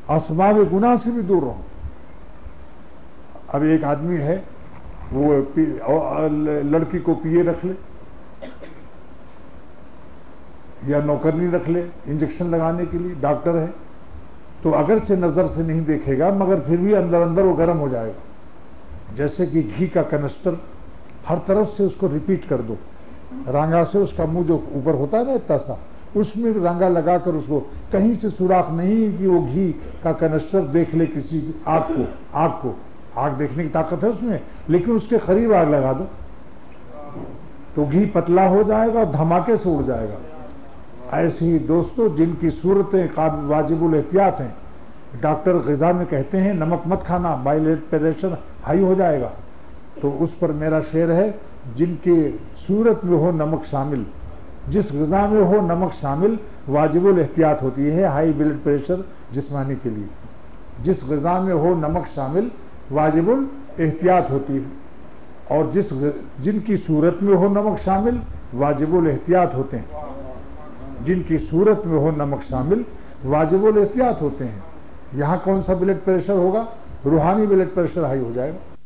اسباب گناہ سے بھی دور رہو. اب ایک آدمی ہے وہ لڑکی کو پیے رکھ لے یا نوکرنی رکھ لے انجیکشن لگانے کے لیے، ڈاکٹر ہے تو اگرچہ نظر سے نہیں دیکھے گا مگر پھر بھی اندر اندر وہ گرم ہو جائے گا. جیسے کہ گھی کا کنسٹر ہر طرف سے اس کو ریپیٹ کر دو، رانگا سے اس کا منہ جو اوپر ہوتا ہے نا اتنا سا، اس میں رانگا لگا کر اس کو کہیں سے سوراخ نہیں کہ وہ گھی کا کنسٹر دیکھ لے کسی آگ کو آگ دیکھنے کی طاقت ہے اس میں، لیکن اس کے قریب آگ لگا دو تو گھی پتلا ہو جائے گا اور دھماکے سے اڑ جائے گا. ایسے ہی دوستو جن کی صورتیں واجب الاحتیاط ہیں، ڈاکٹر غذا میں کہتے ہیں نمک مت کھانا، بلڈ پریشر ہائی ہو جائے گا، تو اس پر میرا شعر ہے جن کی صورت میں ہو نمک شامل، جس غذا میں ہو نمک شامل واجب الاحتیاط ہوتی ہے ہائی بلڈ پریشر جسمانی کے لیے. جس غذا میں ہو نمک شامل واجب الاحتیاط ہوتی ہے، اور جن کی صورت میں ہو نمک شامل واجب الاحتیاط ہوتے ہیں. جن کی صورت میں ہو نمک شامل واجب الاحتیاط ہوتے ہیں. یہاں کون سا بلڈ پریشر ہوگا؟ روحانی بلڈ پریشر ہائی ہو جائے گا.